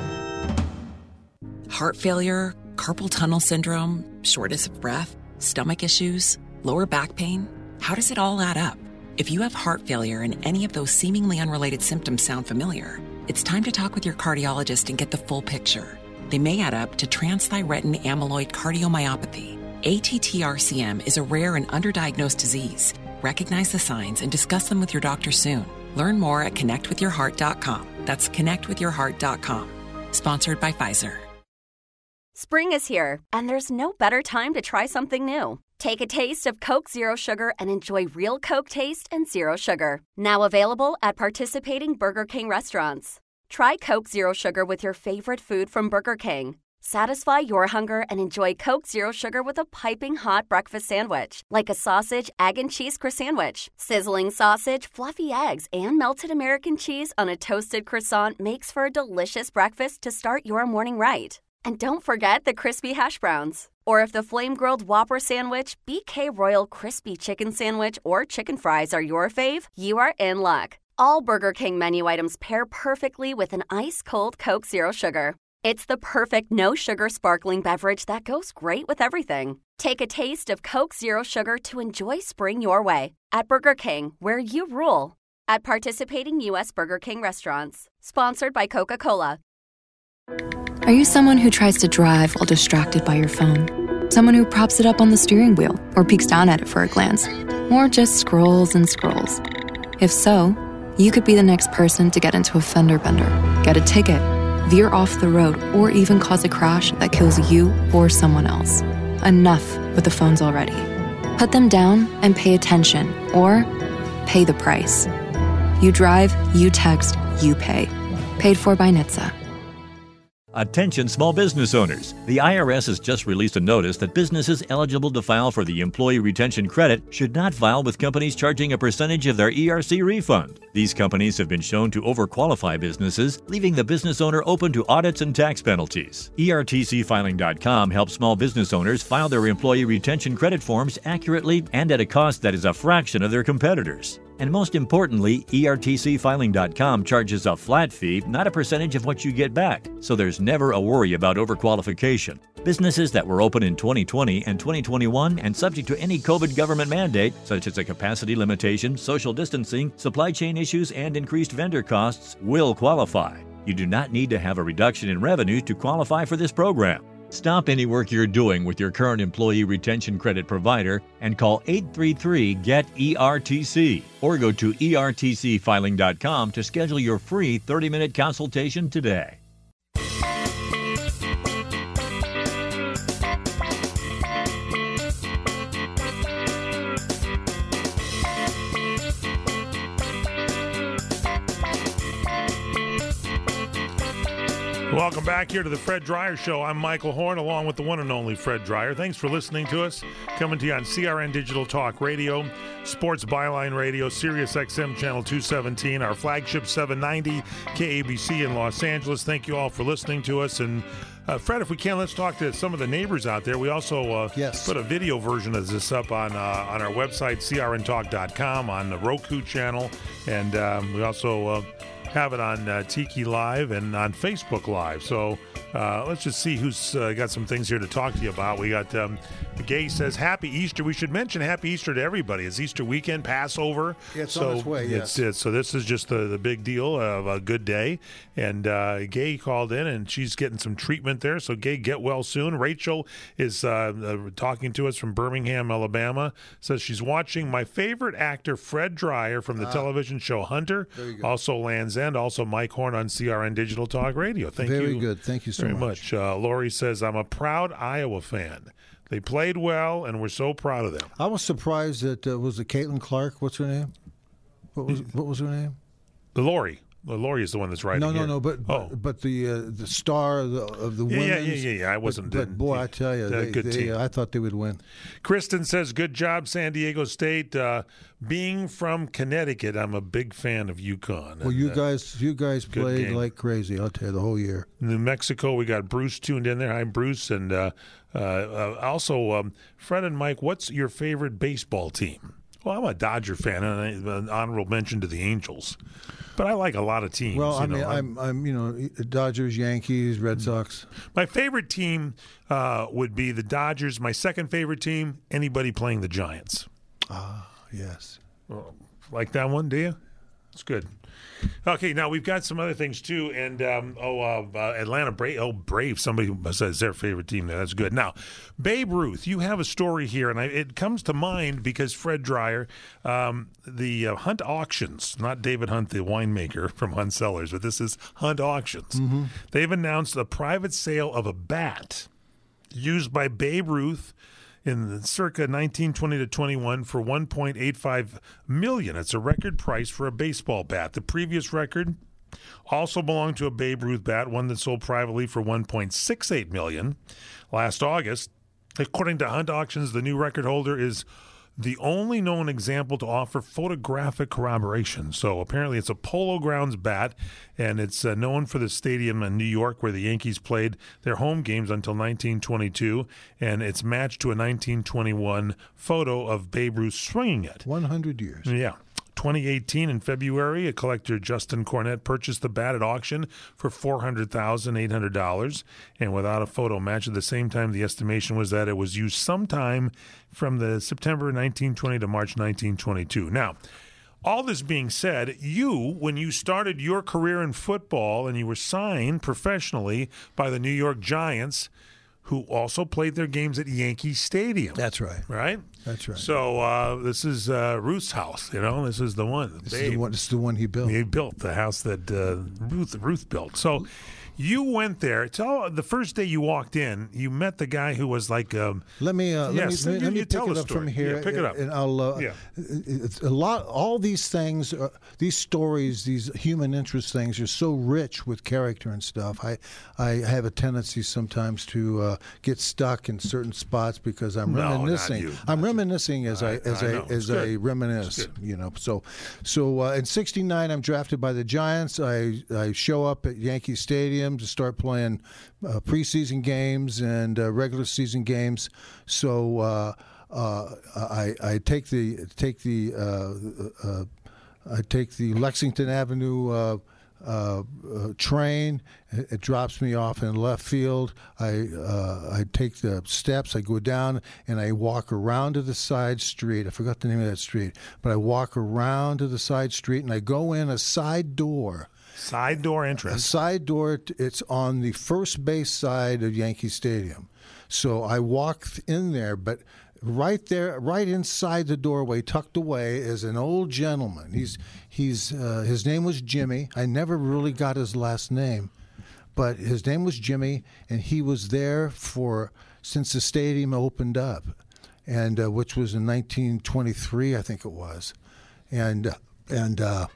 Heart failure, carpal tunnel syndrome, shortness of breath, stomach issues, lower back pain. How does it all add up? If you have heart failure and any of those seemingly unrelated symptoms sound familiar, it's time to talk with your cardiologist and get the full picture. They may add up to transthyretin amyloid cardiomyopathy. A T T R C M is a rare and underdiagnosed disease. Recognize the signs and discuss them with your doctor soon. Learn more at connect with your heart dot com. That's connect with your heart dot com. Sponsored by Pfizer. Spring is here, and there's no better time to try something new. Take a taste of Coke Zero Sugar and enjoy real Coke taste and zero sugar. Now available at participating Burger King restaurants. Try Coke Zero Sugar with your favorite food from Burger King. Satisfy your hunger and enjoy Coke Zero Sugar with a piping hot breakfast sandwich, like a sausage, egg, and cheese croissant. Sizzling sausage, fluffy eggs, and melted American cheese on a toasted croissant makes for a delicious breakfast to start your morning right. And don't forget the crispy hash browns. Or if the flame-grilled Whopper sandwich, B K Royal Crispy Chicken Sandwich, or chicken fries are your fave, you are in luck. All Burger King menu items pair perfectly with an ice-cold Coke Zero Sugar. It's the perfect no-sugar sparkling beverage that goes great with everything. Take a taste of Coke Zero Sugar to enjoy spring your way at Burger King, where you rule. At participating U S Burger King restaurants. Sponsored by Coca-Cola. Are you someone who tries to drive while distracted by your phone? Someone who props it up on the steering wheel or peeks down at it for a glance? Or just scrolls and scrolls? If so, you could be the next person to get into a fender bender, get a ticket, veer off the road, or even cause a crash that kills you or someone else. Enough with the phones already. Put them down and pay attention, or pay the price. You drive, you text, you pay. Paid for by N H T S A. Attention small business owners. The I R S has just released a notice that businesses eligible to file for the Employee Retention Credit should not file with companies charging a percentage of their E R C refund. These companies have been shown to overqualify businesses, leaving the business owner open to audits and tax penalties. E R T C filing dot com helps small business owners file their Employee Retention Credit forms accurately and at a cost that is a fraction of their competitors. And most importantly, E R T C filing dot com charges a flat fee, not a percentage of what you get back, so there's never a worry about overqualification. Businesses that were open in twenty twenty and twenty twenty-one and subject to any COVID government mandate, such as a capacity limitation, social distancing, supply chain issues, and increased vendor costs, will qualify. You do not need to have a reduction in revenue to qualify for this program. Stop any work you're doing with your current employee retention credit provider and call eight three three, G E T E R T C or go to E R T C filing dot com to schedule your free thirty-minute consultation today. Welcome back here to the Fred Dreyer Show. I'm Michael Horn, along with the one and only Fred Dreyer. Thanks for listening to us. Coming to you on C R N Digital Talk Radio, Sports Byline Radio, Sirius X M Channel two seventeen, our flagship seven ninety, K A B C in Los Angeles. Thank you all for listening to us. And uh, Fred, if we can, let's talk to some of the neighbors out there. We also uh, yes. put a video version of this up on uh, on our website, C R N talk dot com, on the Roku channel. And um, we also uh, have it on uh, Tiki Live and on Facebook Live. So uh, let's just see who's uh, got some things here to talk to you about. We got um, Gay says, Happy Easter. We should mention Happy Easter to everybody. It's Easter weekend, Passover. Yeah, it's so on its way, yes. It's, it's, so this is just the, the big deal of a good day. And uh, Gay called in, and she's getting some treatment there. So, Gay, get well soon. Rachel is uh, uh, talking to us from Birmingham, Alabama. Says she's watching my favorite actor, Fred Dreyer, from the ah. television show Hunter. Also Land's End. Also Mike Horn on C R N Digital Talk Radio. Thank very you. Very good. Thank you so very much. much. Uh, Lori says, I'm a proud Iowa fan. They played well, and we're so proud of them. I was surprised that uh, was it Caitlin Clark? What's her name? What was what was her name? Lori. Well, Lori is the one that's writing. No, no, here. no. But oh. but the uh, the star of the, of the yeah, women's. Yeah, yeah, yeah, yeah. I wasn't. But, but boy, I tell you, they, good they, team. I thought they would win. Kristen says, "Good job, San Diego State. Uh, being from Connecticut, I'm a big fan of UConn." Well, and, you uh, guys, you guys played game. like crazy. I'll tell you, the whole year. New Mexico, we got Bruce tuned in there. Hi, Bruce, and uh, uh, uh, also um, Fred and Mike. What's your favorite baseball team? Well, I'm a Dodger fan, and an honorable mention to the Angels. But I like a lot of teams. Well, I you know, mean, I'm, I'm, you know, Dodgers, Yankees, Red Sox. My favorite team uh, would be the Dodgers. My second favorite team, anybody playing the Giants. Ah, yes. Well, like that one, do you? It's good. Okay, now we've got some other things too, and um, oh, uh, uh, Atlanta Brave. Oh, Brave. Somebody says their favorite team there. That's good. Now, Babe Ruth. You have a story here, and I, it comes to mind because Fred Dreyer, um, the uh, Hunt Auctions, not David Hunt, the winemaker from Hunt Cellars, but this is Hunt Auctions. Mm-hmm. They've announced a private sale of a bat used by Babe Ruth in circa nineteen twenty to twenty-one for one point eight five million dollars. It's a record price for a baseball bat. The previous record also belonged to a Babe Ruth bat, one that sold privately for one point six eight million dollars last August. According to Hunt Auctions, the new record holder is the only known example to offer photographic corroboration. So apparently it's a Polo Grounds bat, and it's uh, known for the stadium in New York where the Yankees played their home games until nineteen twenty-two, and it's matched to a nineteen twenty-one photo of Babe Ruth swinging it. one hundred years. Yeah. twenty eighteen, in February, a collector, Justin Cornett, purchased the bat at auction for four hundred thousand eight hundred dollars, and without a photo match. At the same time, the estimation was that it was used sometime from the September nineteen twenty to March nineteen twenty-two. Now, all this being said, you, when you started your career in football and you were signed professionally by the New York Giants, who also played their games at Yankee Stadium. That's right. Right? That's right. So uh, this is uh, Ruth's house, you know. This is the one. This is the one, this is the one he built. He built the house that uh, Ruth Ruth built. So You went there. Tell the first day you walked in, you met the guy who was like. Um, let me uh, yes, let me, you, let me you pick tell it the up story. from here. Yeah, pick it up. And I'll. Uh, yeah. It's a lot. All these things, uh, these stories, these human interest things, are so rich with character and stuff. I, I have a tendency sometimes to uh, get stuck in certain spots because I'm No, reminiscing. not you. I'm reminiscing as I, I as I I, know. as It's I good. reminisce. You know. So, so uh, in sixty-nine, I'm drafted by the Giants. I I show up at Yankee Stadium to start playing uh, preseason games and uh, regular season games. So uh, uh, I, I take the take the uh, uh, I take the Lexington Avenue uh, uh, uh, train. It, it drops me off in left field. I uh, I take the steps. I go down and I walk around to the side street. I forgot the name of that street, but I walk around to the side street and I go in a side door. Side door entrance. A side door. It's on the first base side of Yankee Stadium. So I walk in there, but right there, right inside the doorway, tucked away, is an old gentleman. He's he's uh, his name was Jimmy. I never really got his last name, but his name was Jimmy, and he was there for since the stadium opened up, and uh, which was in nineteen twenty-three, I think it was, and and. Uh,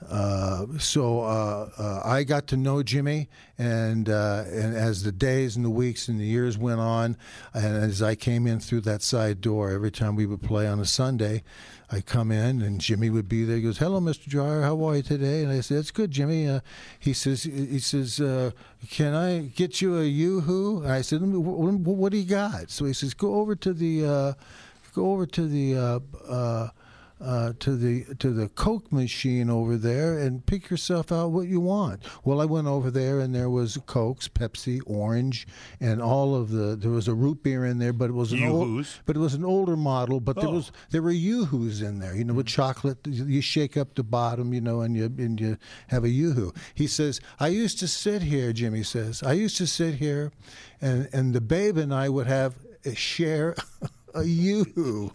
Uh, so uh, uh, I got to know Jimmy, and uh, and as the days and the weeks and the years went on, and as I came in through that side door, every time we would play on a Sunday, I come in and Jimmy would be there. He goes, "Hello, Mister Dreyer, how are you today?" And I said, "It's good, Jimmy." Uh, he says, "He says, uh, can I get you a Yoo-hoo?" And I said, "What, what do you got?" So he says, "Go over to the, uh, go over to the." Uh, uh, Uh, to the to the Coke machine over there and pick yourself out what you want. Well, I went over there and there was Cokes, Pepsi, Orange, and all of the. There was a root beer in there, but it was an old, but it was an older model. But there Oh. was there were Yoo-hoos in there, you know, with chocolate. You shake up the bottom, you know, and you and you have a Yoo-hoo. He says, "I used to sit here." Jimmy says, "I used to sit here, and and the babe and I would have a share a Yoo-hoo."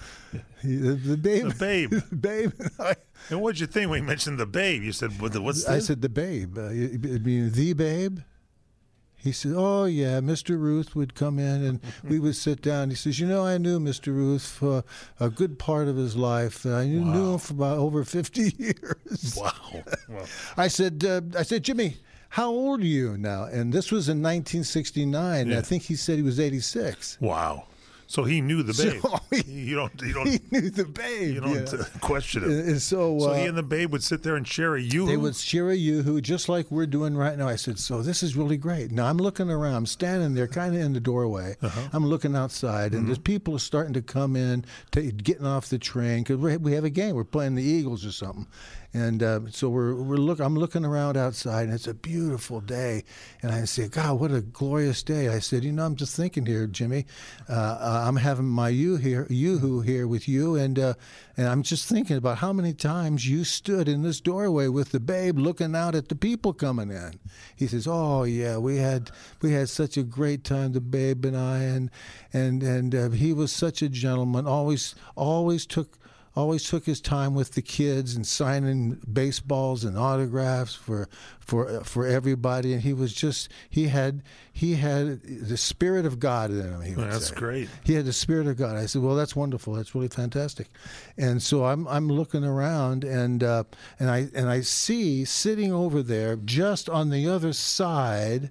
The, the babe. The babe. The babe. I, and what'd you think when you mentioned the babe? You said, "What? the- What's this?" I said the babe. Uh, you, you mean the babe? He said, "Oh yeah, Mister Ruth would come in and we would sit down." He says, "You know, I knew Mister Ruth for a good part of his life. I knew, Wow. knew him for about over fifty years." Wow. Well, I said, uh, "I said, Jimmy, how old are you now?" And this was in nineteen sixty-nine. Yeah. I think he said he was eighty-six. wow. So he knew the babe. So you don't. You don't. He knew the babe. You don't yeah. uh, question it. And so, So uh, he and the babe would sit there and share a Yoo-hoo. They would share a Yoo-hoo, just like we're doing right now. I said, so this is really great. Now I'm looking around. I'm standing there kind of in the doorway. Uh-huh. I'm looking outside, and there's people are starting to come in, to, getting off the train, because we have a game. We're playing the Eagles or something. And uh, so we're we're look. I'm looking around outside, and it's a beautiful day. And I say, God, what a glorious day! I said, you know, I'm just thinking here, Jimmy. Uh, uh, I'm having my you here, Yoo-hoo here with you, and uh, and I'm just thinking about how many times you stood in this doorway with the babe, looking out at the people coming in. He says, oh yeah, we had we had such a great time, the babe and I, and and and uh, he was such a gentleman. Always always took. Always took his time with the kids and signing baseballs and autographs for for for everybody. And he was just he had he had the spirit of God in him. He would That's say. great. He had the spirit of God. I said, well, that's wonderful. That's really fantastic. And so I'm I'm looking around and uh, and I and I see sitting over there just on the other side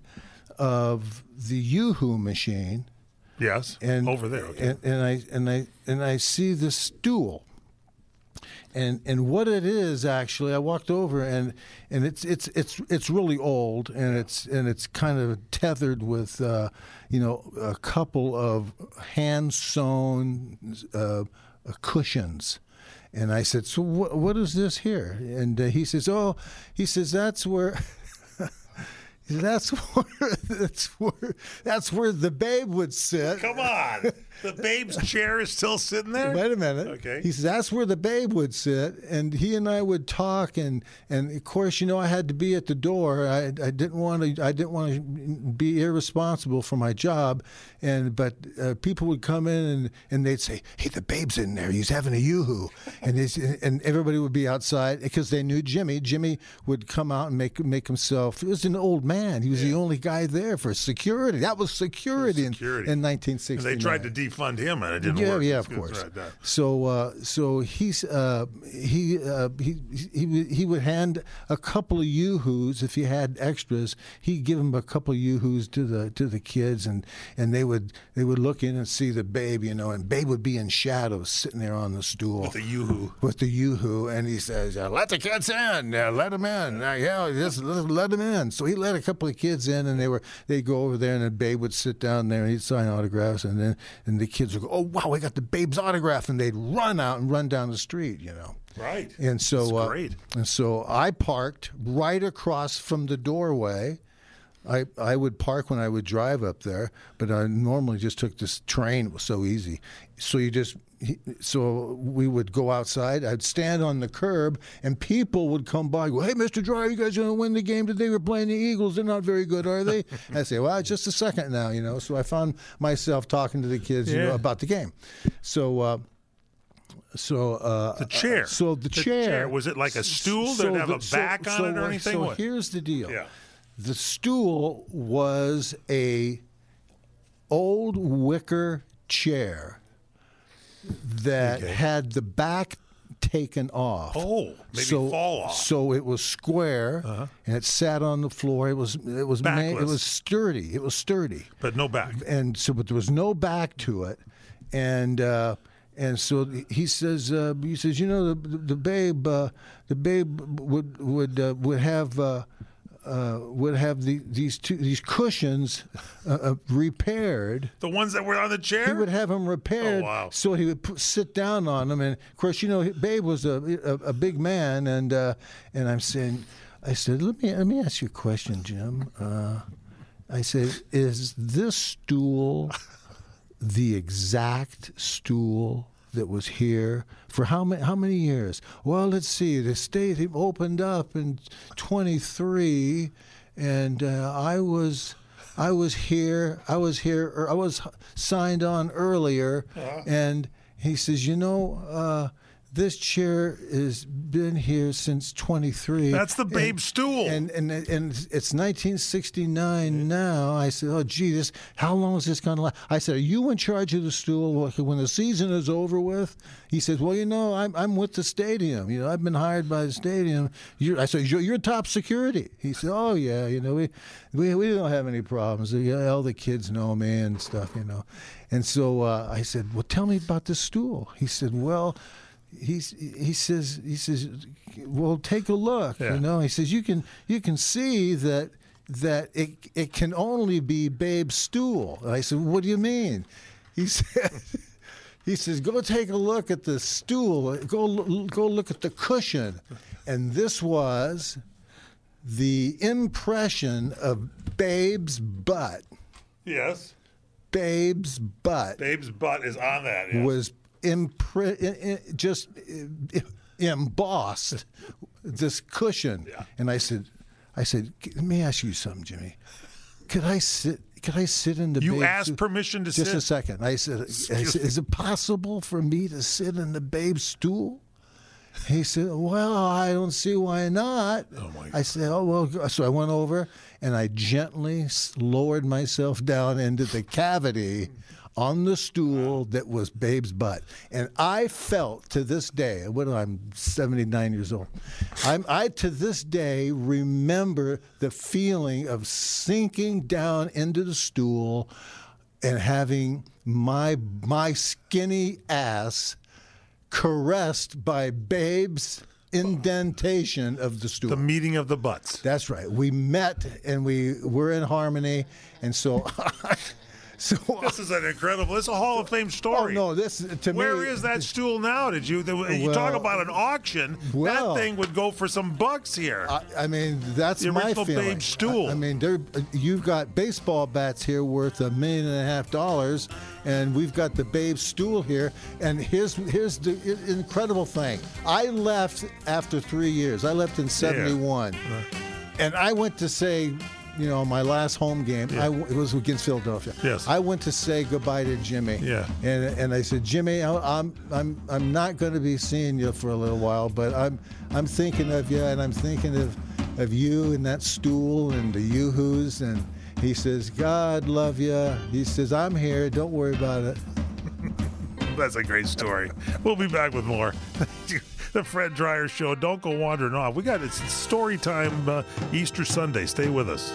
of the Yoo-hoo machine. Yes. And over there. Okay. And, and I and I and I see this stool. And and what it is actually, I walked over and and it's it's it's it's really old and it's and it's kind of tethered with uh, you know a couple of hand sewn uh, cushions. And I said, so what what is this here? And uh, he says, oh, he says that's where. That's where that's where that's where the babe would sit. Come on, the babe's chair is still sitting there. Wait a minute. Okay. He says that's where the babe would sit, and he and I would talk, and, and of course, you know, I had to be at the door. I, I didn't want to I didn't want to be irresponsible for my job, and but uh, people would come in and, and they'd say, "Hey, the babe's in there. He's having a Yoo-hoo," and they, and everybody would be outside because they knew Jimmy. Jimmy would come out and make make himself. It was an old man. man. He was yeah. the only guy there for security. That was security, security. In, in nineteen sixty-nine. And they tried to defund him, and it didn't yeah, work. Yeah, of course. Right, so, uh, so he's uh, he uh, he he he would hand a couple of yoo-hoos if he had extras. He'd give them a couple of yoo-hoos to the to the kids, and, and they would they would look in and see the Babe, you know, and Babe would be in shadows sitting there on the stool with the yoo-hoo. With the yoo-hoo, and he says, "Let the kids in, uh, let them in, uh, yeah, just let, let them in." So he let a couple of kids in, and they were they'd go over there, and then Babe would sit down there, and he'd sign autographs, and then and the kids would go, "Oh wow, we got the Babe's autograph," and they'd run out and run down the street, you know. Right. And so, That's great. Uh, and so I parked right across from the doorway. I I would park when I would drive up there, but I normally just took this train. It was so easy. So you just so we would go outside. I'd stand on the curb, and people would come by. Go, "Hey, Mister Dreyer, you guys going to win the game today? We're playing the Eagles. They're not very good, are they?" I say, "Well, just a second now, you know." So I found myself talking to the kids, yeah. you know, about the game. So. Uh, So uh, the chair. Uh, so the, the chair, chair was it like a stool so that have the, a back so, on so, it or anything? So what? here's the deal. Yeah. The stool was a old wicker chair that okay. had the back taken off. Oh, maybe so, fall off. So it was square, uh-huh. and it sat on the floor. It was it was made, it was sturdy. It was sturdy, but no back. And so, but there was no back to it, and. Uh, And so he says, uh, he says, you know, the the babe, uh, the babe would would uh, would have uh, uh, would have the, these two these cushions uh, uh, repaired. The ones that were on the chair. He would have them repaired. Oh, wow. So he would put, sit down on them, and of course, you know, Babe was a a, a big man, and uh, and I'm saying, I said, let me let me ask you a question, Jim. Uh, I said, is this stool the exact stool that was here for how many how many years? Well, let's see. The state opened up in twenty-three, and uh, I was I was here. I was here. Or I was signed on earlier, uh-huh. And he says, you know. Uh, This chair has been here since twenty-three. That's the Babe and, stool. And, and and it's nineteen sixty-nine now. I said, oh, gee, this, how long is this going to last? I said, are you in charge of the stool when the season is over with? He says, well, you know, I'm I'm with the stadium. You know, I've been hired by the stadium. You're, I said, you're, you're top security. He said, oh, yeah, you know, we, we, we don't have any problems. All the kids know me and stuff, you know. And so uh, I said, well, tell me about this stool. He said, well... He's, he says he says well, take a look. Yeah. You know, he says you can you can see that that it it can only be Babe's stool. And I said, what do you mean? He said he says go take a look at the stool. Go go look at the cushion, and this was the impression of Babe's butt. Yes. Babe's butt. Babe's butt is on that. Yes. Was. Impre- just embossed this cushion, yeah. And I said, I said, let me ask you something, Jimmy. Could I sit? Could I sit in the? You Babe asked stool? permission to just sit. Just a second. I said, I said, is it possible for me to sit in the Babe stool? He said, well, I don't see why not. Oh my God. I said, oh well. So I went over and I gently lowered myself down into the cavity on the stool that was Babe's butt. And I felt to this day, what I'm seventy-nine years old, I'm, I to this day remember the feeling of sinking down into the stool and having my my skinny ass caressed by Babe's indentation of the stool. The meeting of the butts. That's right. We met and we were in harmony, and so... So, this is an incredible. It's a Hall of Fame story. Oh no, this to Where me. Where is that stool now? Did you? You well, talk about an auction. Well, that thing would go for some bucks here. I, I mean, that's the my original feeling. Babe stool. I, I mean, you've got baseball bats here worth a million and a half dollars, and we've got the Babe stool here. And here's here's the incredible thing. I left after three years. I left in seventy-one, yeah. And I went to say. You know, my last home game, yeah. I, it was against Philadelphia. Yes. I went to say goodbye to Jimmy. Yeah. And and I said, Jimmy, I'm I'm I'm not going to be seeing you for a little while, but I'm I'm thinking of you, and I'm thinking of of you in that stool and the yoo-hoos, and he says, God love you. He says, I'm here. Don't worry about it. That's a great story. We'll be back with more. The Fred Dryer Show. Don't go wandering off. We got it's story time uh, Easter Sunday. Stay with us.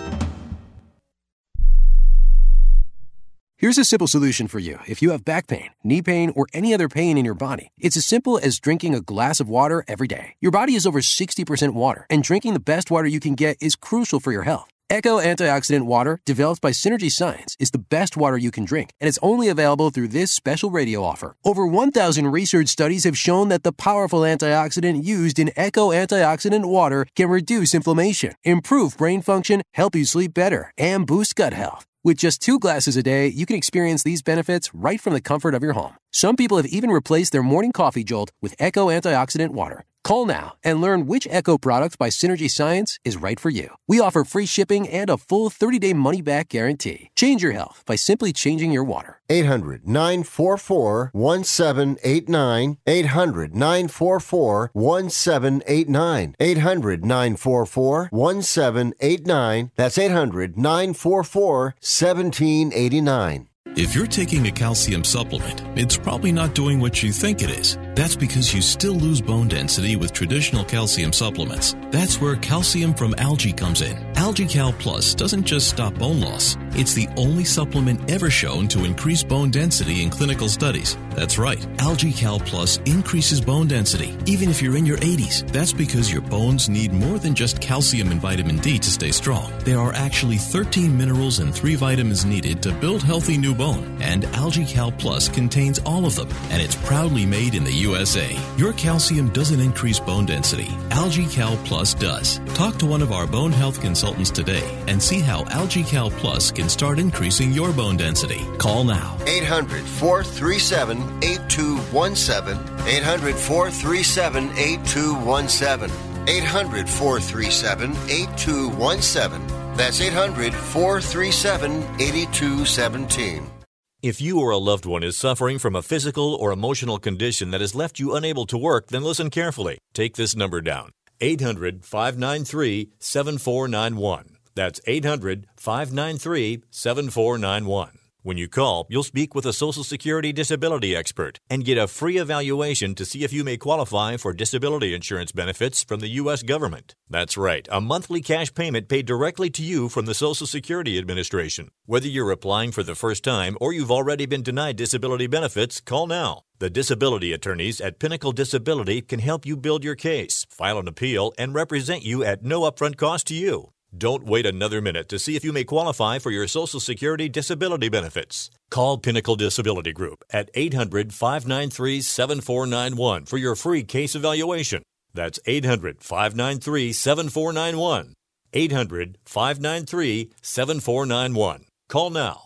Here's a simple solution for you. If you have back pain, knee pain, or any other pain in your body, it's as simple as drinking a glass of water every day. Your body is over sixty percent water, and drinking the best water you can get is crucial for your health. Echo Antioxidant Water, developed by Synergy Science, is the best water you can drink, and it's only available through this special radio offer. Over one thousand research studies have shown that the powerful antioxidant used in Echo Antioxidant Water can reduce inflammation, improve brain function, help you sleep better, and boost gut health. With just two glasses a day, you can experience these benefits right from the comfort of your home. Some people have even replaced their morning coffee jolt with Echo Antioxidant Water. Call now and learn which Echo product by Synergy Science is right for you. We offer free shipping and a full thirty-day money-back guarantee. Change your health by simply changing your water. eight hundred nine four four one seven eight nine. eight hundred nine four four one seven eight nine. eight hundred nine four four one seven eight nine. That's eight hundred nine four four one seven eight nine. If you're taking a calcium supplement, it's probably not doing what you think it is. That's because you still lose bone density with traditional calcium supplements. That's where calcium from algae comes in. AlgaeCal Plus doesn't just stop bone loss. It's the only supplement ever shown to increase bone density in clinical studies. That's right. AlgaeCal Plus increases bone density, even if you're in your eighties. That's because your bones need more than just calcium and vitamin D to stay strong. There are actually thirteen minerals and three vitamins needed to build healthy new bone, and AlgaeCal Plus contains all of them, and it's proudly made in the U S A. Your calcium doesn't increase bone density. AlgaeCal Plus does. Talk to one of our bone health consultants today and see how AlgaeCal Plus can start increasing your bone density. Call now. eight hundred four three seven eight two one seven. eight hundred four three seven eight two one seven. eight hundred four three seven eight two one seven. That's eight hundred four three seven eight two one seven. If you or a loved one is suffering from a physical or emotional condition that has left you unable to work, then listen carefully. Take this number down. eight hundred five nine three seven four nine one. That's eight hundred five nine three seven four nine one. When you call, you'll speak with a Social Security disability expert and get a free evaluation to see if you may qualify for disability insurance benefits from the U S government. That's right, a monthly cash payment paid directly to you from the Social Security Administration. Whether you're applying for the first time or you've already been denied disability benefits, call now. The disability attorneys at Pinnacle Disability can help you build your case, file an appeal, and represent you at no upfront cost to you. Don't wait another minute to see if you may qualify for your Social Security disability benefits. Call Pinnacle Disability Group at eight hundred five nine three seven four nine one for your free case evaluation. That's eight hundred five nine three seven four nine one. eight hundred five nine three seven four nine one. Call now.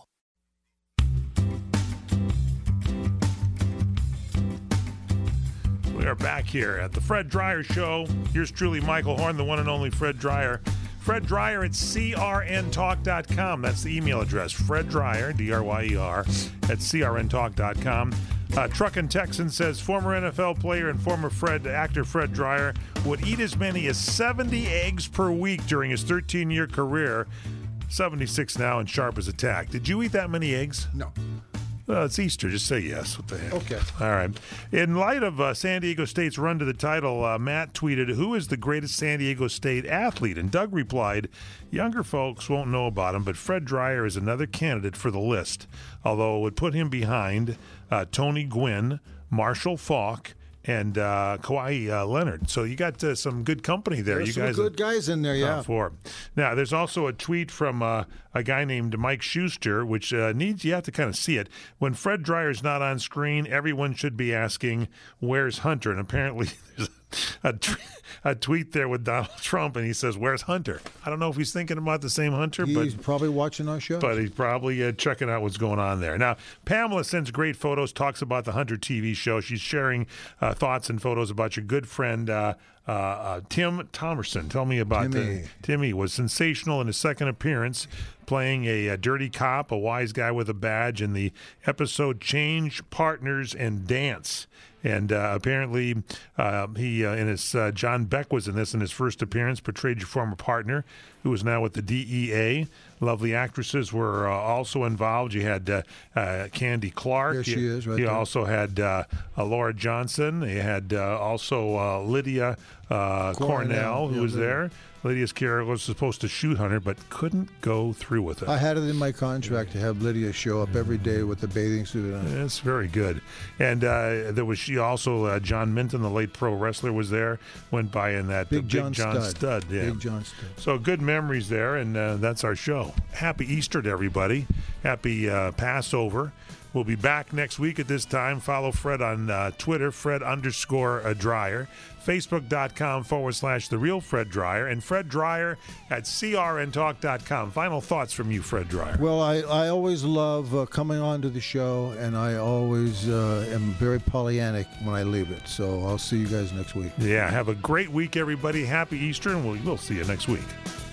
We are back here at the Fred Dryer Show. Here's truly Michael Horn, the one and only Fred Dryer. Fred Dryer at C R N talk dot com. That's the email address. Fred Dryer, D R Y E R, at C R N talk dot com. Uh, Truckin' Texan says former N F L player and former Fred actor Fred Dryer would eat as many as seventy eggs per week during his thirteen-year career. seventy-six now and sharp as a tack. Did you eat that many eggs? No. Well, it's Easter. Just say yes. What the heck? Okay. All right. In light of uh, San Diego State's run to the title, uh, Matt tweeted, "Who is the greatest San Diego State athlete?" And Doug replied, "Younger folks won't know about him, but Fred Dryer is another candidate for the list, although it would put him behind uh, Tony Gwynn, Marshall Faulk, and uh, Kawhi uh, Leonard." So you got uh, some good company there. There's you some guys good guys in there, yeah. For. Now, there's also a tweet from uh, a guy named Mike Schuster, which uh, needs, you have to kind of see it. When Fred Dryer's not on screen, everyone should be asking, "Where's Hunter?" And apparently there's a, t- a tweet there with Donald Trump, and he says, "Where's Hunter?" I don't know if he's thinking about the same Hunter, He's but probably watching our show. But he's probably uh, checking out what's going on there. Now, Pamela sends great photos, talks about the Hunter T V show. She's sharing uh, thoughts and photos about your good friend, uh, uh, uh, Tim Thomerson. Tell me about Timmy. the Timmy was sensational in his second appearance, playing a, a dirty cop, a wise guy with a badge, in the episode Change Partners and Dance. And uh, apparently, uh, he uh, in his uh, John Beck was in this in his first appearance, portrayed your former partner, who is now with the D E A. Lovely actresses were uh, also involved. You had uh, uh, Candy Clark. There she you, is, right You there. also had uh, uh, Laura Johnson. You had uh, also uh, Lydia uh, Cornell, Cornell, who yeah, was Lydia. there. Lydia's character was supposed to shoot Hunter, but couldn't go through with it. I had it in my contract to have Lydia show up every day with the bathing suit on. It's very good. And uh, there was she also, uh, John Minton, the late pro wrestler, was there, went by in that Big uh, John Big John Studd. Studd. Yeah. Big John Studd. So good memories there, and uh, that's our show. Happy Easter to everybody. Happy uh, Passover. We'll be back next week at this time. Follow Fred on uh, Twitter, Fred underscore uh, Dryer, Facebook.com forward slash The Real Fred Dryer, and Fred Dryer at C R N talk dot com. Final thoughts from you, Fred Dryer. Well, I, I always love uh, coming on to the show, and I always uh, am very Pollyannic when I leave it. So I'll see you guys next week. Yeah, have a great week, everybody. Happy Easter, and we'll, we'll see you next week.